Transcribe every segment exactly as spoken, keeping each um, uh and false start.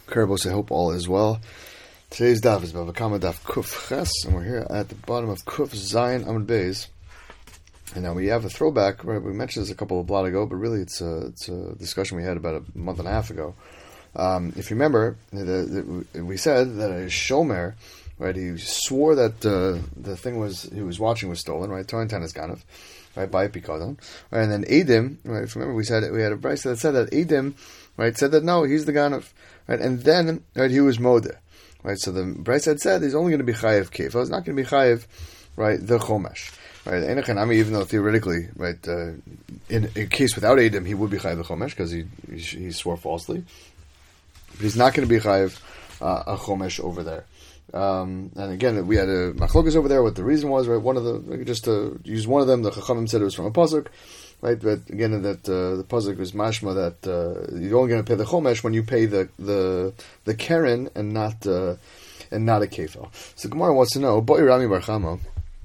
Karabos, I hope all is well. Today's daf is Bava Kama daf Kuf Ches, and we're here at the bottom of Kuf Zayin Amud Beis. And now we have a throwback. Right? We mentioned this a couple of blot ago, but really it's a, it's a discussion we had about a month and a half ago. Um, if you remember, the, the, we said that a shomer, right? He swore that uh, the thing was he was watching was stolen, right? Toin Tanis Ganav, right? By Pikadon, right? And then Edim, right? If you remember, we said we had a brayso that said that Edim, right? Said that no, he's the Ganav, right? And then right, he was Modeh, right? So the brayso had said he's only going to be Chayev Kefa. He's not going to be Chayev, right? The Chomesh. Right, I mean, even though theoretically, right, uh, in a case without Edim, he would be Chayev the Chomesh because he, he he swore falsely, but he's not going to be Chayev uh, a Chomesh over there. Um, and again, we had a machlokas over there. What the reason was, right? One of the just to use one of them, the Chachamim said it was from a pasuk, right? But again, that uh, the pasuk was mashma that uh, you're only going to pay the Chomesh when you pay the the the Keren and not uh, and not a Kefel. So Gemara wants to know, Boi Rami Bar Chama.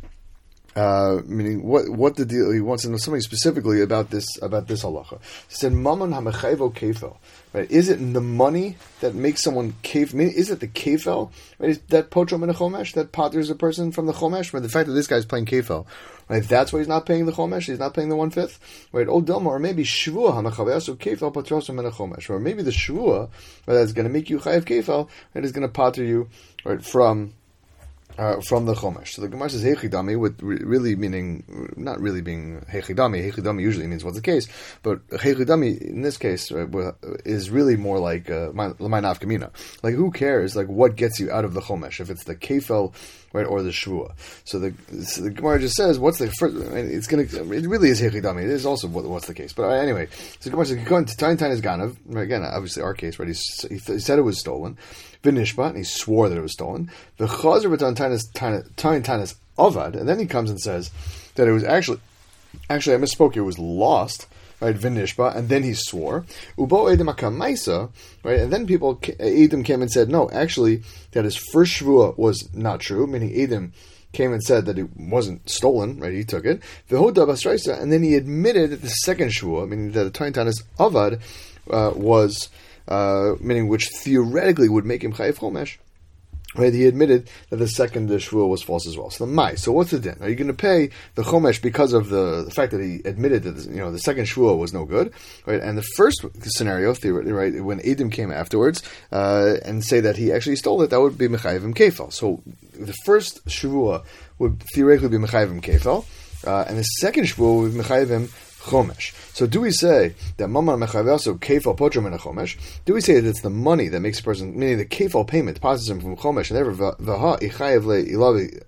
Uh, meaning, what what the deal? He wants to know something specifically about this about this halacha. He said, "Mammon hamechayvo kefel." Right? Is it the money that makes someone kefel? I mean, is it the kefel? Right? Is that potro min chomesh that potters a person from the chomesh? But the fact that this guy's paying kefel, right? That's why he's not paying the chomesh. He's not paying the one fifth, right? Oh, Dilma, or maybe shvua hamechaveasu kefel patrosu min chomesh, or maybe the shvua right, that's going to make you chayev kefel, right, is going to potter you right from. Uh, from the Chomesh. So the Gemara says Hechidami, with re- really meaning, not really being Hechidami. Hechidami usually means what's the case, but Hechidami in this case right, is really more like my nafkamina. Like who cares? Like what gets you out of the Chomesh? If it's the Kefel, right, or the Shvua. So the so the Gemara just says, what's the first? I mean, it's gonna. It really is Hechidami. It is also what, what's the case. But uh, anyway, so the Gemara says going to Tain Tain is Ganav. Again, obviously our case, right? He, he, he said it was stolen. V'nishbat, and he swore that it was stolen. The chazer b'tan tanis tanis avad, and then he comes and says that it was actually, actually I misspoke. It was lost, right? V'nishbat, and then he swore. Ubo edim akamaisa, right? And then people, Edim came and said, no, actually, that his first shvua was not true. Meaning Edim came and said that it wasn't stolen, right? He took it. V'hoda basraisa, and then he admitted that the second shvua, meaning that the tanis tanis avad, uh, was. Uh, meaning which theoretically would make him chayev chomesh, right? He admitted that the second shvua was false as well. So the mai. So what's the din? Are you going to pay the chomesh because of the, the fact that he admitted that you know the second shvua was no good, right? And the first scenario, theoretically, right, when Edim came afterwards uh, and say that he actually stole it, that would be mechayevim kefel. So the first shvua would theoretically be mechayevim kefel, uh, and the second shvua would be mechayevim Chomesh. So do we say that Mamman Mechaveaso Kefal Potro Min Chomesh? Do we say that it's the money that makes a person, meaning the Kefal payment deposits him from Chomesh, and therefore Vaha Ichayev Le Ilavi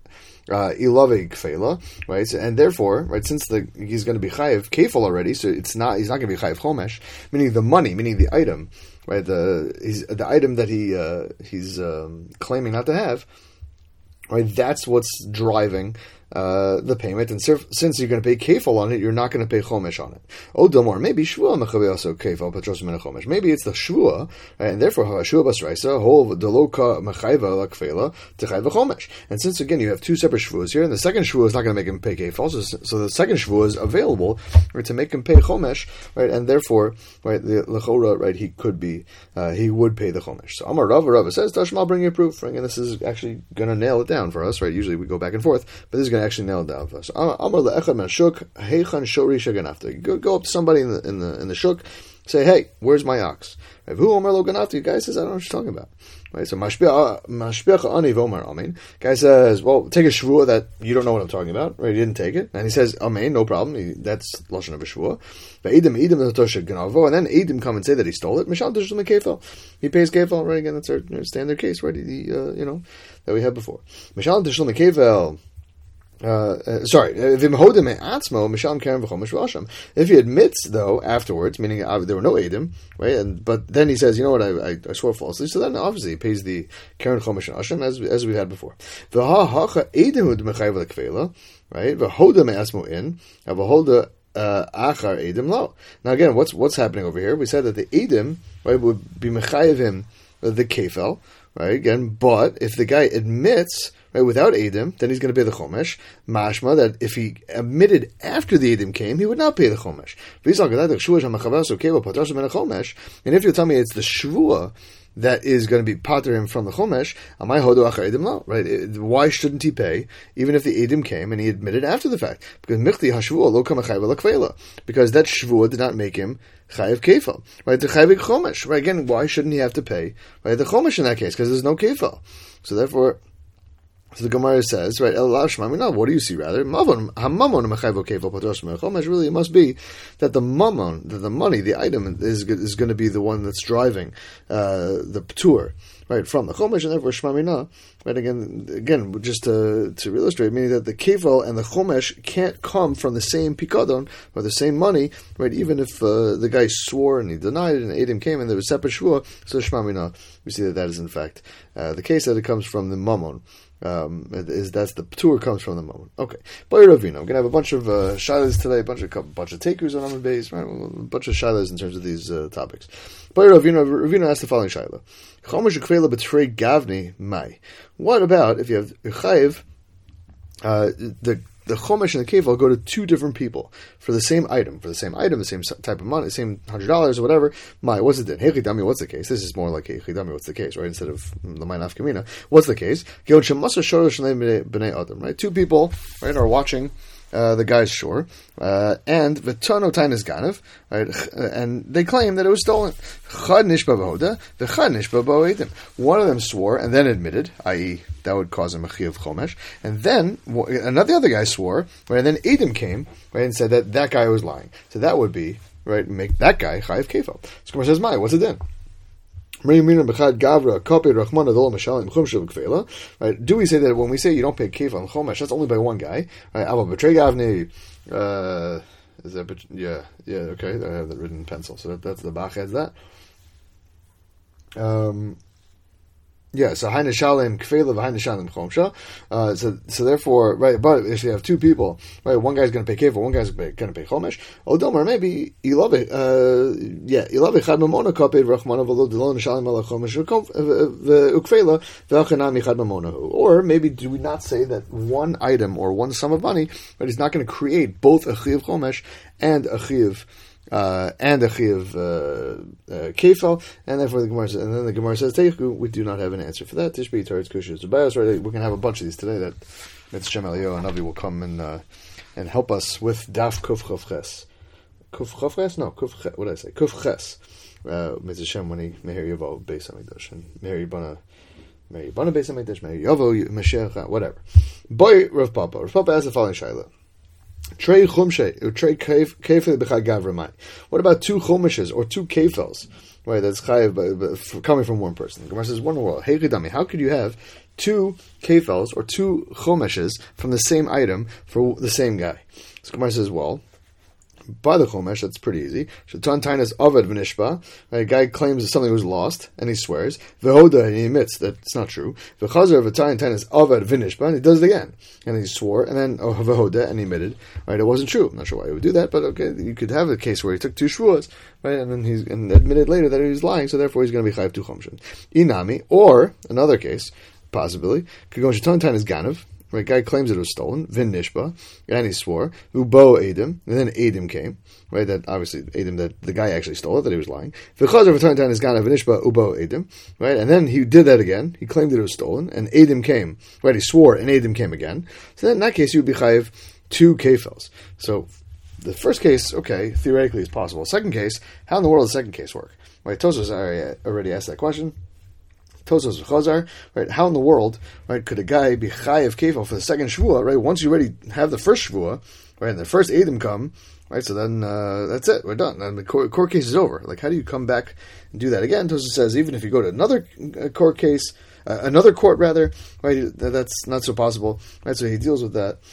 Ilave Kfela, right? So, and therefore, right, since the he's going to be Chayev Kefal already, so it's not he's not going to be Chayev Chomesh, meaning the money, meaning the item, right? The he's, the item that he uh, he's um, claiming not to have, right? That's what's driving. Uh, the payment, and surf, since you're going to pay kefal on it, you're not going to pay chomesh on it. Oh, Dilmor, maybe shvua mechaveaso kefal patros min chomesh. Maybe it's the shvua, and therefore shvua basraisa whole deloka mechayva la kfela techayva chomesh. And since again you have two separate shvuas here, and the second shvua is not going to make him pay kefal, so, so the second shvua is available right, to make him pay chomesh, right, and therefore right the lechora right he could be uh, he would pay the chomesh. So Amar Rava Rava says Tashma, bring your proof, right? And this is actually going to nail it down for us, right? Usually we go back and forth, but this is going to actually nail it down for us. Amar le'echad min shuk heichan shori shaganafta. Go go up to somebody in the in the in the shuk, say, hey, where's my ox? Who Omer lo ganafta? The guy says, I don't know what you're talking about. Right? So mashbiach ani v'omer amen. Guy says, well, take a shvua that you don't know what I'm talking about. Right? He didn't take it, and he says, amen, no problem. He, that's lashon of a shvua. But edim edim l'tosha ganavo, and then edim come and say that he stole it. Mishal tishlam kefal. He pays kefal. Right? Again, that's our standard case, right? He, uh, you know that we had before. Mishal tishlam kefal. Uh, uh, sorry, if he admits though afterwards, meaning uh, there were no edim, right? And but then he says, you know what, I, I, I swore falsely. So then obviously he pays the keren chomesh and asham as as we had before. Right? Now again, what's what's happening over here? We said that the edim right would be mechayev him the kefel, right? Again, but if the guy admits. Right, without Edim, then he's going to pay the Chomesh. Mashma, that if he admitted after the Edim came, he would not pay the Chomesh. And if you tell me it's the Shvua, that is going to be pater him from the chomesh, amay hodu achar edim lo, right? It, why shouldn't he pay, even if the edim came and he admitted after the fact? Because michti hashvua lo kama chayv l'kveila, because that shvua did not make him chayiv kefal, right? The chayv chomesh, right? Again, why shouldn't he have to pay, right? The chomesh in that case, because there's no kefal. So therefore, so the Gemara says, right, El Shmamina, what do you see rather? Mamon, hamamon mechayvo kefal patos mechomesh. Really, it must be that the mamon, that the money, the item is is going to be the one that's driving uh, the ptur, right, from the chomesh, and therefore Shmamina, right, again, again, just to, to illustrate, meaning that the kefal and the chomesh can't come from the same pikadon, or the same money, right, even if uh, the guy swore and he denied it, and Edom came and there was separate shvua, so Shmamina, we see that that is in fact uh, the case, that it comes from the mamon. Um, is that's the ptur comes from the moment. Okay, Boy Ravina, we're gonna have a bunch of uh, shilas today, a bunch of couple, bunch of takers on Amud Beis, right? A bunch of shilas in terms of these uh, topics. Boy Ravina, Ravina asked the following shaila: Chomesh ukveila betray gavni mai. What about if you have chayiv? Uh, the the chomesh and the kefal go to two different people for the same item, for the same item, the same type of money, the same hundred dollars or whatever. My, what's it then? Hechidami, what's the case? This is more like hechidami, what's the case, right? Instead of the ma'anaf kamina, what's the case? Right? Two people, right, are watching uh, the guy's shore, uh, and v'tano tainas ganav, right, and they claim that it was stolen. Chad nishba b'hoda, v'chad nishba b'oedim. One of them swore and then admitted, that is, that would cause him a chiyuv chomesh, and then another other guy swore, right, and then Edom came, right, and said that that guy was lying. So that would be, right, make that guy chayiv kefal. So Gemara says, "My, what's it then?" Right? Do we say that when we say you don't pay kefal and chomesh, that's only by one guy? Right? Uh, is that, yeah, yeah, okay, I have that written in pencil. So that, that's the Bach has that. Um, yeah, so Haina Shalim Kfela Haina Shalim Chomsha. Uh so so therefore, right, but if you have two people, right, one guy's gonna pay kefil, one guy's gonna pay chomesh, Odomar maybe Ilave uh yeah, Ilave Chad Mamona Kaped Rachmana Velo Delon Shalim Ala Chomesh Ukfela Velchanami Chad Mamona. Or maybe do we not say that one item or one sum of money, but he's not gonna create both a Chiv Chomesh and a Chiv Uh, and a chiyuv uh, uh, kefal, and therefore the Gemara says, and then the Gemara says, Teichu, we do not have an answer for that. Tishbi Taretz Kushas Zubayos. Right, we're going to have a bunch of these today. That Mitzvah Elio and Avi will come and uh, and help us with Daf Kuf Chav Ches. Kuf Chav Ches? No, Kuf Ches. What did I say? Kuf Ches. Mitzvah Shem when he Meher Yavo Beis Hamikdash and Meher Yibana Meher Yibana Beis Hamikdash Meher Yavo Mashiach whatever. Boy Rav Papa. Rav Papa asked the following shaila. Trey chumshe, trey kefel b'chad gavramai. What about two chumeshes or two kefels? Right, that's chayiv coming from one person. The Gemara says, one world. Hey, Ridami, how could you have two kefels or two chumeshes from the same item for the same guy? So Gemara says, well, by the chomesh, that's pretty easy. Shatan tainas avad v'nishba. A guy claims that something was lost, and he swears. V'hoda, and he admits that it's not true. V'chazer v'tain tainas avad v'nishba, and he does it again. And he swore, and then oh, v'hoda, and he admitted, right, it wasn't true. I'm not sure why he would do that, but okay, you could have a case where he took two shvuas, right, and then he's and admitted later that he was lying, so therefore he's going to be chayiv two chomshin. Inami, or another case, possibly, could go shatan tainas ganav. Right, guy claims it was stolen, Vin Nishba, and he swore, Ubo Edom, and then Edom came, right, that obviously Edom, that the guy actually stole it, that he was lying. V'chazer v'tarn tan is gana v'nishba Ubo Edom, right, and then he did that again, he claimed that it was stolen, and Edom came, right, he swore, and Edom came again. So then in that case, you would be chayiv two kefels. So the first case, okay, theoretically is possible. Second case, how in the world does the second case work? Right, Tosos already asked that question. Tosos Chazar, right? How in the world, right, could a guy be chayiv kefal for the second shvua, right? Once you already have the first shvua, right, and the first Edom come, right? So then uh, that's it, we're done. And the court, court case is over. Like, how do you come back and do that again? Tosos says even if you go to another court case, uh, another court rather, right? That's not so possible, right? So he deals with that.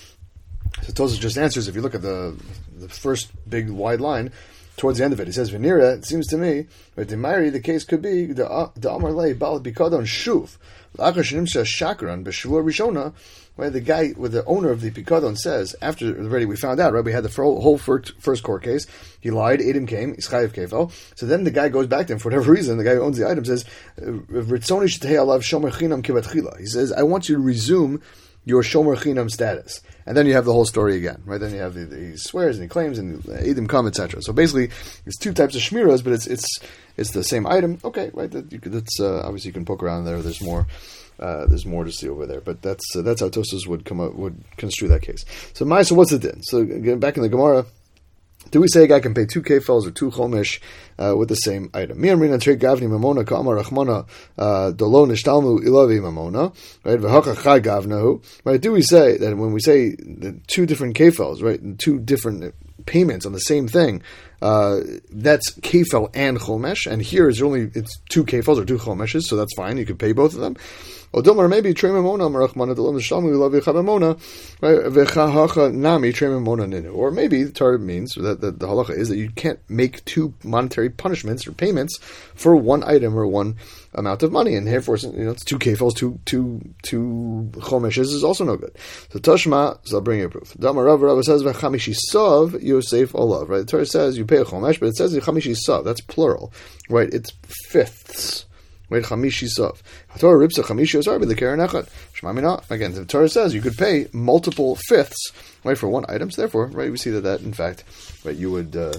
So Tosos just answers. If you look at the the first big wide line. Towards the end of it, he says, "Venira." It seems to me, right? The Mari, the case could be the the Amar Lei Bal Bikadon Shuv L'Achar Shakran B'Shavua Rishona. Right, the guy with the owner of the Pikadon says after already we found out, right? We had the whole first, first court case. He lied. Edom came. He's chayiv kefal. So then the guy goes back to him for whatever reason. The guy who owns the item says, "Ritzoni shtei alav shomer chinam kivatchila." He says, "I want you to resume." your shomer chinam status. And then you have the whole story again, right? Then you have the, the he swears and he claims and edim come, et cetera. So basically, it's two types of shmiras, but it's it's it's the same item. Okay, right? That you could, that's uh, obviously you can poke around there. There's more. Uh, there's more to see over there, but that's uh, that's how Tosfos would come up, would construe that case. So, Ma'aser, what's it then? So, again, back in the Gemara, do we say a guy can pay two kefels or two chomesh uh, with the same item? Mi amrina trei gavni mamona ka'amar rachmana dolo nishtalmu ilavi mamona, right? V'haka chad gavnahu, right? Do we say that when we say the two different kefels, right, two different payments on the same thing, uh, that's kefel and chomesh, and here is only it's two kefels or two chomeshes, so that's fine. You could pay both of them. Odomar maybe trei mamona marachmana dolo nishtalmu ilavi chavamona, right? V'chahacha nami trei mamona ninu, or maybe the Torah means that the, the halacha is that you can't make two monetary punishments or payments for one item or one amount of money, and therefore, you know, it's two kefels, two two two chomeshes is also no good. So Tashma, so I'll bring you a proof. Damar Rav Rav says v'chamishi sav Yosef olav. Right, the Torah says you pay a chomesh, but it says chamishi sav. That's plural, right? It's fifths. Right, chamishi sav. Torah rips a chamishi osar the keren echad. Shmamina. Again, the Torah says you could pay multiple fifths, right, for one item. So therefore, right, we see that that in fact, right, you would uh,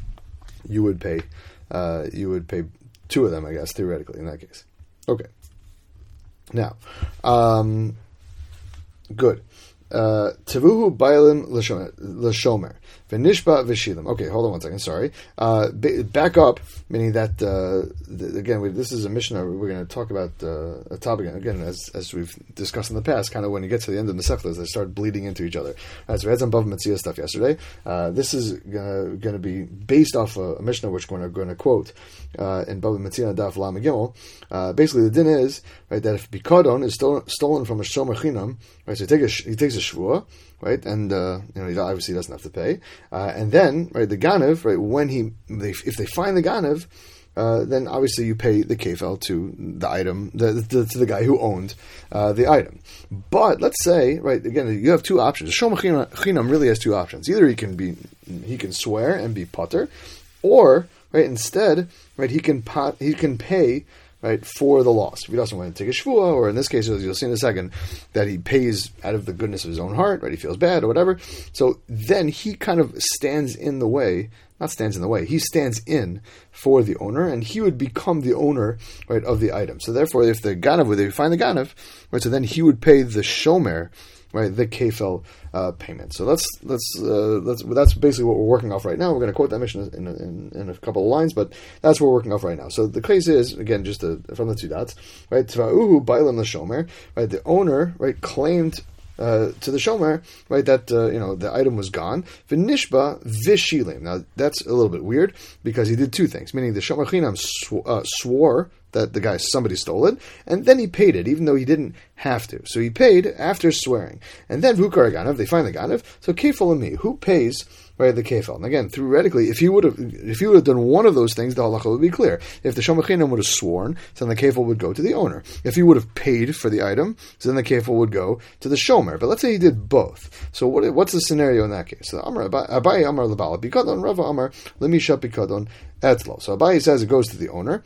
you would pay uh, you would pay two of them, I guess, theoretically in that case. Okay. Now, um, good. Tevuhu bailim l'shomer v'nishba v'shilim. Okay, hold on one second. Sorry. Uh, back up, meaning that uh, the, again, we, this is a Mishnah. We're going to talk about uh, a topic again, as as we've discussed in the past. Kind of when you get to the end of the Masechtas, they start bleeding into each other. Right, so we had some Bava Metzia stuff yesterday. Uh, this is going to be based off a, a Mishnah which we're going to quote uh, in Bava Metzia Daf Lam Gimel. Uh, basically, the din is right that if bikadon is stolen, stolen from a shomer chinam, right, so he takes a, he takes a shvua, right, and uh, you know he obviously doesn't have to pay, uh, and then right the ganev, right, when he they, if they find the ganev, uh, then obviously you pay the kefel to the item, the, the, to the guy who owned uh, the item. But let's say, right, again, you have two options. Shomer chinam really has two options. Either he can be he can swear and be potter, or right instead, right, he can pot, he can pay. Right, for the loss. If he doesn't want to take a shvua, or in this case, as you'll see in a second, that he pays out of the goodness of his own heart, right, he feels bad or whatever, so then he kind of stands in the way, not stands in the way, he stands in for the owner, and he would become the owner, right, of the item. So therefore, if the ganav, if they find the ganav, right, so then he would pay the shomer, right, the kefel uh, payment. So let's let's uh, let's that's basically what we're working off right now. We're going to quote that mission in, in, in a couple of lines, but that's what we're working off right now. So the case is again just a, from the two dots, right? Tva'uhu bailam the shomer, right? The owner, right, claimed uh, to the shomer, right, that uh, you know the item was gone. V'nishba vishilim. Now that's a little bit weird because he did two things, meaning the shomer chinam sw- uh, swore that the guy, somebody stole it, and then he paid it, even though he didn't have to. So he paid after swearing. And then Vukar Ganav, they find the Ganav, so Kefel and me, who pays, right, the Kefel? And again, theoretically, if he would have if he would have done one of those things, the halacha would be clear. If the Shomer Chinam would have sworn, then the Kefel would go to the owner. If he would have paid for the item, so then the Kefel would go to the Shomer. But let's say he did both. So what, what's the scenario in that case? So Amar Abaye Amar Labala Bikadon, Rava Amar Lemisha Bikadon Etzlo. So Abaye says it goes to the owner.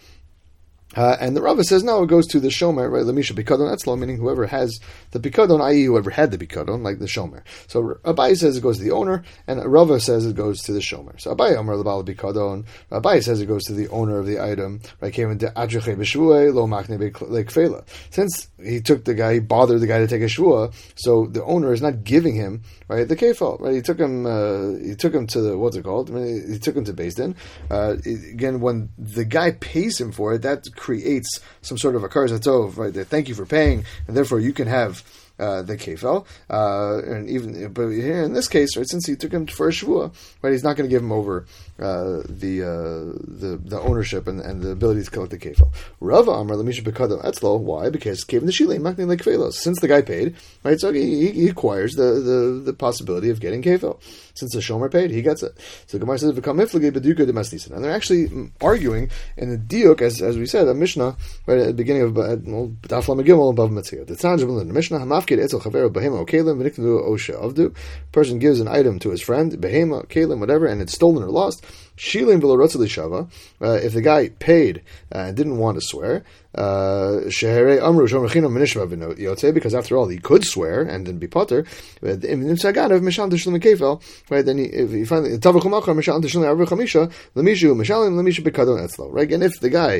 Uh, and the Rava says, no, it goes to the Shomer, right? Lamisha Bikadon Etzlo, meaning whoever has the Bikadon, that is whoever had the Bikadon, like the Shomer. So Abaye says it goes to the owner, and Rava says it goes to the Shomer. So Abaye Amar L'Bal Bikadon, Abaye says it goes to the owner of the item, right? Came into Adreche B'Shvuah, Lo Machne Lekfela. Since he took the guy, he bothered the guy to take a Shvuah, so the owner is not giving him, right, the Kefal, right? He took him, uh, he took him to the, what's it called? I mean, he took him to Beis Din. Uh, again, when the guy pays him for it, that creates some sort of a karzatov, right? That thank you for paying, and therefore you can have uh, the kefel. Uh, and even, but here in this case, right, since he took him for a shvua, right, he's not going to give him over uh, the uh, the the ownership and, and the ability to collect the kefel. Rava Amar Lemisha Bekadon Etzlo. Why? Because Kevin the Shilei Makni like kefelos. Since the guy paid, right, so he, he acquires the, the, the possibility of getting kefel. Since the shomer paid, he gets it. So Gemara says, "V'kam miflage beduka demasnisan," and they're actually arguing in the diuk, as as we said, a Mishnah right at the beginning of Daf Lamed Gimel above Metzia. The Tanjim in the Mishnah Hamaf Mafkid etzel chavero behema or kelim v'niknu osha avdu. Person gives an item to his friend, behema, kelim, whatever, and it's stolen or lost. Shilin v'lo rotzel shava. If the guy paid and uh, didn't want to swear, sheherei amru shom rechino minishva v'not yotze, because after all he could swear and then be potter. Right? Then he, if he finally tavach umachar mishal tishlim arba chamisha lemishu mishalim lemishu bekadon etzlo. Right, and if the guy,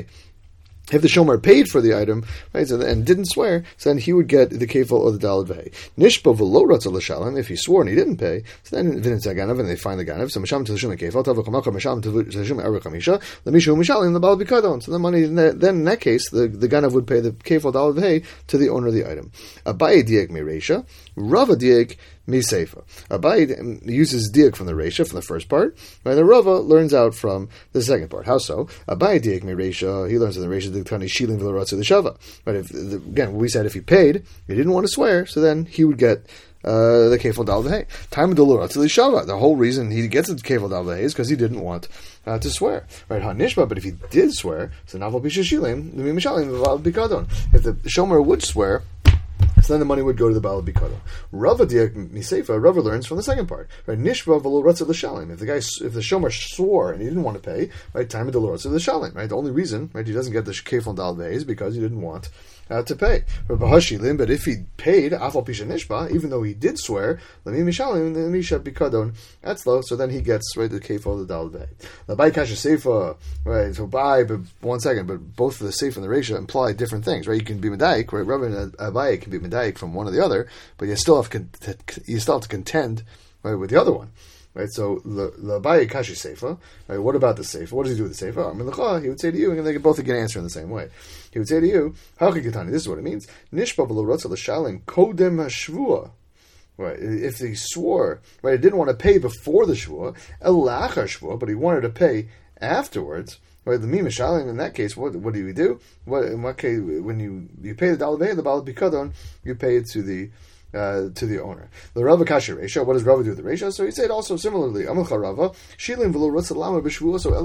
if the shomer paid for the item, right, so, and didn't swear, so then he would get the kefil or the dalad v'hei. Nishpa v'lo ratzah l'shalom, if he swore and he didn't pay, so then v'nin tzaganav, and they find the ganav, so misham t'lishum kefil, tavach umachar misham t'lishum arba chamisha lemishu mishalim the balad bekadon. So the money, then in that case, the, the ganav would pay the kefil dalad v'hei to the owner of the item. Abaye diek mereisha, Rava diek Miseifa. Abaye uses diak from the Reisha, from the first part, and the Rava learns out from the second part. How so? Abaye diak mi Reisha, he learns in the Reisha the Tani Shilin V'Larotzi the Shava. But if the, again, we said if he paid, he didn't want to swear, so then he would get uh, the Kefal Dal V'Hei. Time of the L'Larotzi the Shava. The whole reason he gets the Kefal Dal V'Hei is because he didn't want uh, to swear. Right? Hanishba. But if he did swear, so Naval Pisha Shilim, the Mishalim V'Val Bikadon. If the Shomer would swear, so then the money would go to the Baal Bikadon. Rava diak miseifa, Rava learns from the second part. Right? Nishva v'lo ratzah l'shalim. If the guy, if the shomer swore and he didn't want to pay, right? Time of the ratzah l'shalim. Right? The only reason, right, he doesn't get the kefil dal v'hei is because he didn't want uh, to pay. But if he paid, afal pisha nishba, even though he did swear, l'mi mishalim, l'mi shat bikadon etzlo. So then he gets, right, the kefil the dal v'hei. Labai kasha seifa, right? So by, but one second, but both the seifa and the reisha imply different things, right? You can be medaik, right? Rava and Abaye can be medaik from one or the other, but you still have con- you still have to contend, right, with the other one, right? So the Abaye kashi seifa, right? What about the seifa? What does he do with the seifa? Amilcha, he would say to you, and they both get an answer in the same way. He would say to you, "Hakikatani." This is what it means. Nishba v'lo ratzah l'shalim kodem hashvua. Right, if he swore, right, he didn't want to pay before the shvua, elachar shvua, but he wanted to pay afterwards. Right, the mimashalim in that case, what what do we do? What in what case when you, you pay the dalad v'hei, the balad bikadon, you pay it to the uh, to the owner. The Rava kashi reisha. What does Rava do with the reisha? So he said also similarly. Amilcha Rava shilin v'lo ratzah lama b'shvua. So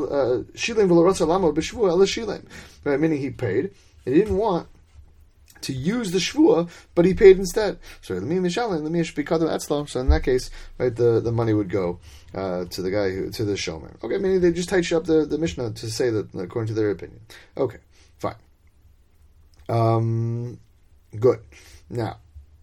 shilin v'lo ratzah lama b'shvua ela shilin. Right, meaning he paid. He didn't want to use the shvua, but he paid instead. So the mishalim, the mish bikadon etzlam. So in that case, right, the, the money would go uh, to the guy who, to the shomer. Okay, meaning they just tighten up the, the Mishnah to say that according to their opinion. Okay, fine. Um, good. Now,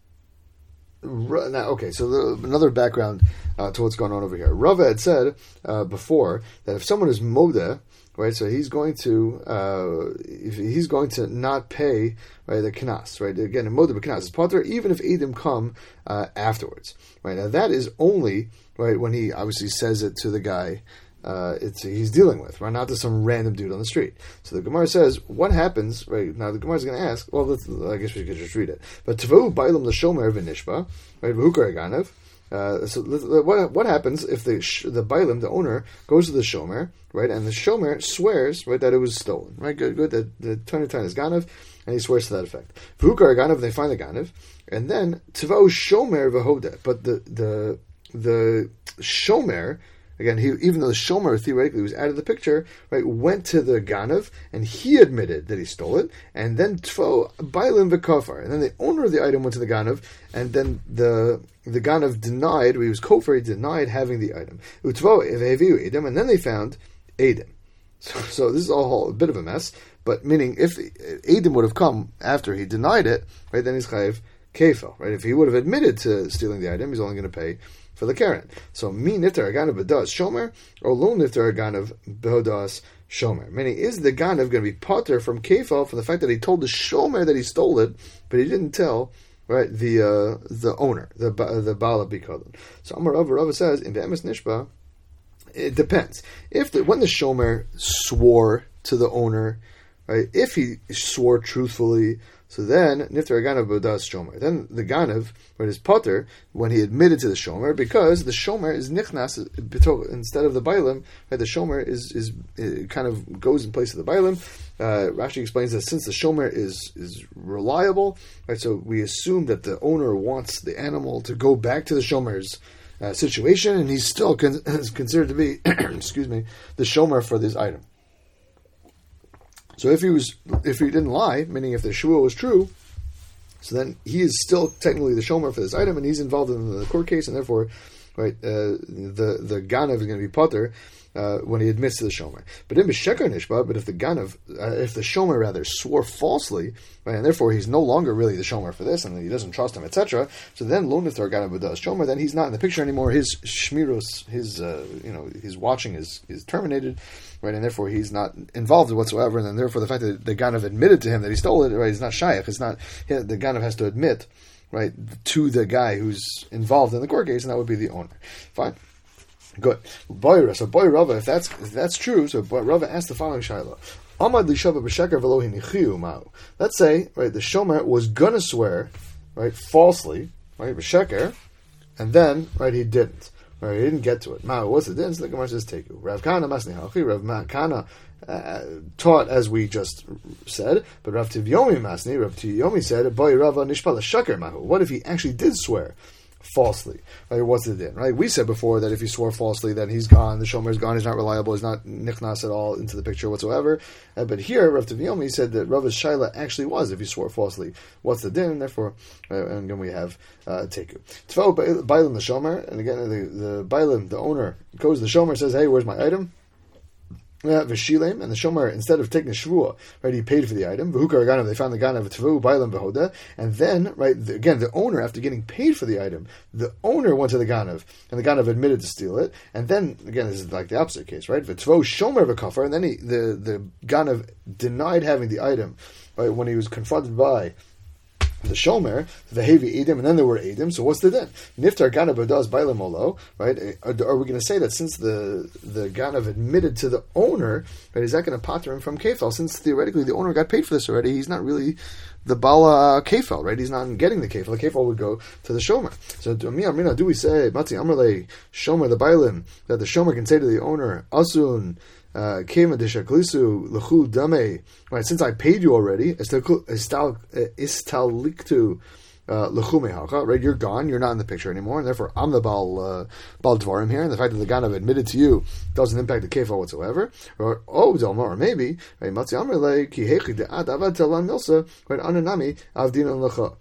now, okay. So the, another background uh, to what's going on over here. Rava had said uh, before that if someone is modeh, right, so he's going to uh, if he's going to not pay, right, the knas, right. Again, in modeh b'knas is potter, even if edim come uh, afterwards, right. Now that is only right when he obviously says it to the guy uh, it's he's dealing with, right, not to some random dude on the street. So the Gemara says, what happens, right? Now the Gemara is going to ask. Well, let's, I guess we could just read it. But tvu bailam l'shomer v'nishba, right, v'hukar ganav. Uh, so what what happens if the the bailim, the owner, goes to the shomer, right, and the shomer swears, right, that it was stolen, right? Good, good. That the twenty ton is ganav, and he swears to that effect. V'hukar ganav, they find the ganav, and then tvo shomer v'hoda. But the the the shomer, again, he, even though the shomer theoretically was out of the picture, right, went to the ganav and he admitted that he stole it, and then tvo bailim v'kafar, and then the owner of the item went to the ganav, and then the the ganav denied, he was kofar, he denied having the item. Utvo eviu edim, and then they found edim. So, so this is all a bit of a mess, but meaning if edim would have come after he denied it, right, then he's chayiv kefil, right? If he would have admitted to stealing the item, he's only going to pay for the keren. So, mi niftar ganav b'das shomer, or lo niftar ganav b'hodas shomer. Meaning, is the ganav going to be potter from kefil from the fact that he told the shomer that he stole it, but he didn't tell, right, the uh, the owner, the the bala bikadon. So, Amar Rava, Rava says in the emes nishba, it depends. If the, when the shomer swore to the owner, right, if he swore truthfully, so then niftar ganav b'das shomer. Then the ganav, right, is potter when he admitted to the shomer, because the shomer is nichnas instead of the bailim. Right, the shomer is is it kind of goes in place of the bailim. Uh, Rashi explains that since the shomer is is reliable, right, so we assume that the owner wants the animal to go back to the shomer's uh, situation, and he's still con- is considered to be, excuse me, the shomer for this item. So if he was, if he didn't lie, meaning if the shua was true, So then he is still technically the shomer for this item, and he's involved in the court case, and therefore, right, uh, the the ganav is going to be potter uh, when he admits to the shomer. But in b'sheker nishba, but if the ganav, uh, if the shomer rather swore falsely, right, and therefore he's no longer really the shomer for this, and he doesn't trust him, et cetera. So then lo niftar ganav does shomer, then he's not in the picture anymore. His shmiros, his uh, you know, his watching is is terminated. Right, and therefore he's not involved whatsoever, and then therefore the fact that the Ganav admitted to him that he stole it, right, is not shaykh. It's not, the Ganav has to admit, right, to the guy who's involved in the court case, and that would be the owner. Fine, good. Boy, so boy Rava, if that's if that's true, so boy, Rava asked the following shaila: Amad li shava b'sheker v'lo hinichiu ma'u. Let's say, right, the shomer was gonna swear, right, falsely, right, b'sheker, and then, right, he didn't. Right, he didn't get to it. Ma, what's the difference? The Gemara says, take you. Rav Kana masni halchi. Rav Kana uh, taught as we just said, but Rav Tivyomi masni. Rav Tivyomi said, boy Rava nishpala shaker mahu. What if he actually did swear falsely? Right, what's the din? Right, we said before that if he swore falsely, then he's gone. The shomer is gone. He's not reliable. He's not nichnas at all into the picture whatsoever. Uh, but here, Rav Tivyomi said that Rava's shaila actually was if he swore falsely. What's the din? And therefore, uh, and then we have uh, teku. Tvo bailim the shomer, and again the the bailim, the owner goes to the shomer, says, "Hey, where's my item?" Uh, V'shilem, and the shomer, instead of taking the shvua, right, he paid for the item. V'hukar ganav, they found the ganav tvu bailam v'hoda, and then, right, the, again, the owner, after getting paid for the item, the owner went to the ganav, and the ganav admitted to steal it, and then, again, this is like the opposite case, right? V'tvo shomer v'kafar, and then he, the the ganav denied having the item, right, when he was confronted by the shomer, the heavy edim, and then there were edim. So what's the din? Niftar ganav does bailam olo, right? Are, are we going to say that since the the ganav admitted to the owner, right, is that going to pater him from kefel? Since theoretically the owner got paid for this already, he's not really the bala kefel, right? He's not getting the kefel. The kefel would go to the shomer. So do we say mati amrle shomer the bailim, that the shomer can say to the owner asun Uh, right, since I paid you already, istaliktu lechumehacha, right, you're gone, you're not in the picture anymore, and therefore I'm the Baal uh, Baal Dvarim here, and the fact that the Ganav admitted to you doesn't impact the Kefah whatsoever. Or, oh, or maybe, right, Matzi Amrele, ki hechi de'ad avad telan milsa, right, ananami avdina lecha.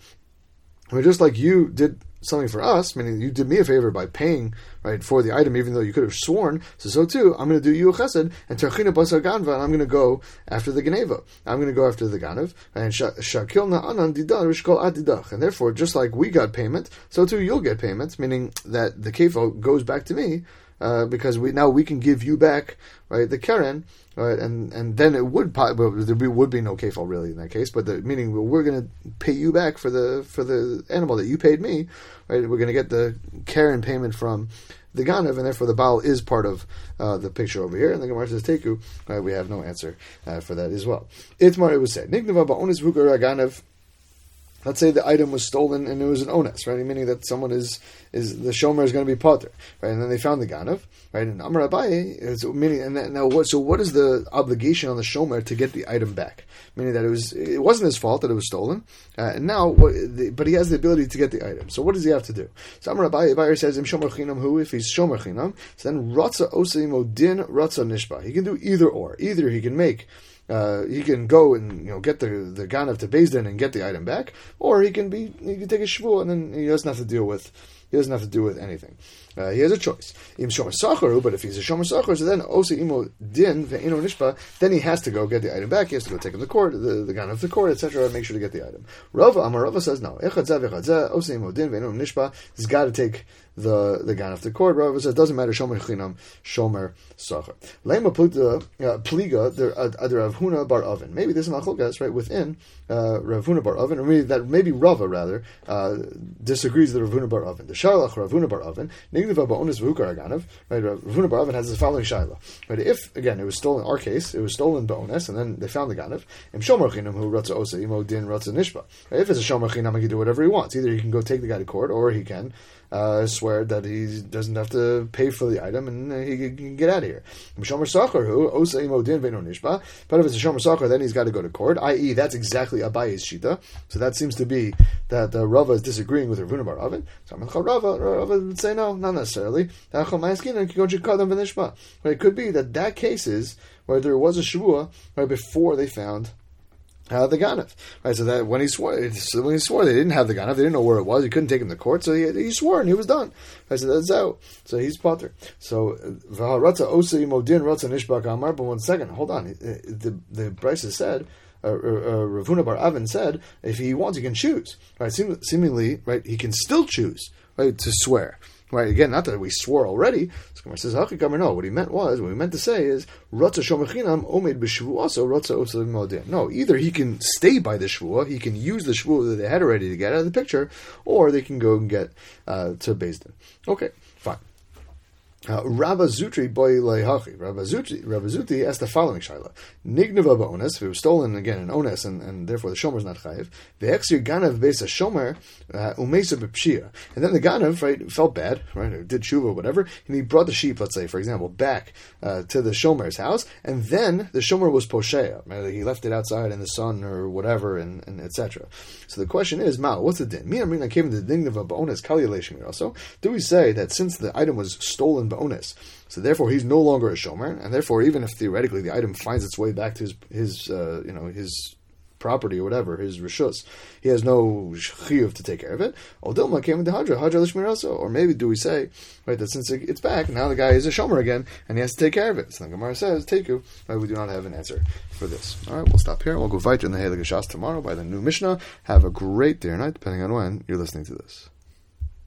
I mean, just like you did something for us, meaning you did me a favor by paying, right, for the item, even though you could have sworn. So, so too, I'm going to do you a chesed, and terchina basar ganva, and I'm going to go after the geneva. I'm going to go after the ganav, and shakil na'anan didar rishkol adidach. And therefore, just like we got payment, so too you'll get payment, meaning that the kefo goes back to me, uh, because we now we can give you back, right, the keren, right, and and then it would well, there would be no kefal really in that case, but the meaning we're going to pay you back for the for the animal that you paid me, right? We're going to get the keren payment from the ganav, and therefore the baal is part of uh, the picture over here. And the Gemara says teku. Right, we have no answer uh, for that as well. Itmar, it was said nignava ba'onis v'ukar ganav. Let's say the item was stolen and it was an ones, right? Meaning that someone is is the shomer is going to be potter, right? And then they found the ganav, right? And Amar Abaye is meaning, and then, now what? So what is the obligation on the shomer to get the item back? Meaning that it was it wasn't his fault that it was stolen, uh, and now what, the, but he has the ability to get the item. So what does he have to do? So Amar Abaye, Abaye says, "Im shomer chinam hu." If he's shomer chinam, so then ratza oseimo din ratza nishba. He can do either or. Either he can make. Uh, he can go and you know get the the ganav to Beis Din and get the item back, or he can be he can take a shvuah and then he doesn't have to deal with he doesn't have to do with anything. Uh, he has a choice. Im shomer sacharu, but if he's a shomer sachar, so then osa imo din ve'ino nishpa, then he has to go get the item back. He has to go take him to court, the the ganav to court, et cetera, and make sure to get the item. Rava Amar Rava says no. Echadzeh v'echadzeh osa imo din ve'ino nishpa. He's got to take the the ganav to court. Rava says it doesn't matter shomer chinam, shomer sachar. Lema pliga pliga there other Rav Huna bar Oven. Maybe this is machlokes right within uh, Rav Huna bar Oven, or maybe that maybe Rava rather uh, disagrees with Rav Huna bar Oven. The shalach Rav Huna bar Oven nigniva ba'onis v'hukar ganav. Right, Rav Huna bar Oven has the following shaila. Right, if again it was stolen, our case it was stolen ba'onis, and then they found the ganav. Im shomer chinam hu ratza osa imo din ratza nishba. Right, if it's a shomer chinam, he can do whatever he wants. Either he can go take the guy to court, or he can uh, swear that he doesn't have to pay for the item and uh, he can get out of here. Im shomer sachar hu osa imo din ve'no nishba. But if it's a shomer sachar, then he's got to go to court. that is, that's exactly Abaye's shita. So that seems to be that uh, Rava is disagreeing with Rav Huna bar Oven. So Rava, Rava would say no, not necessarily. It could be that that case is where there was a shavua right before they found Uh, the ganav, right? So that when he swore, so when he swore, they didn't have the ganav. They didn't know where it was. He couldn't take him to court, so he, he swore and he was done. Right? So that's out. So he's potter. So v'haratza osei modin ratza nishbak amar. But one second, hold on. The the Brisa said, uh, uh, Rav Huna bar Avin said, if he wants, he can choose. Right? Seem, seemingly, right? He can still choose, right, to swear. Right, again, not that we swore already. So Gemara says, no, what he meant was, what he meant to say is, Ratza shomechinam omed b'shvuaso ratza osei modin. No, either he can stay by the shvua, he can use the shvua that they had already to get out of the picture, or they can go and get uh, to Beis Din. Okay, fine. Uh, Rabba Zutri boy leihachi. Rabba Zutri, Rabba Zutri asked the following shaila: Nignava ba'ones, if it was stolen again in ones, and, and therefore the shomer is not chayiv. Ve'exir ganav beis shomer umesa b'pshia, and then the ganav, right, felt bad, right, or did shuva or whatever, and he brought the sheep, let's say, for example, back uh, to the shomer's house, and then the shomer was posheya, right? He left it outside in the sun or whatever, and, and et cetera. So the question is, Ma, what's the din? Me, I mean, I came to the nignava ba'ones kali leishmir. Also, do we say that since the item was stolen ba'ones, so therefore he's no longer a shomer, and therefore even if theoretically the item finds its way back to his his uh, you know his property or whatever, his rishus, he has no chiyuv to take care of it. Or dilma came into hadra hadra lishmir also, or maybe do we say, right, that since it's back now the guy is a shomer again and he has to take care of it? So the Gemara says teku. Right, we do not have an answer for this. All right, we'll stop here. We'll go weiter in the Heilige Shas tomorrow by the new Mishnah. Have a great day or night, depending on when you're listening to this.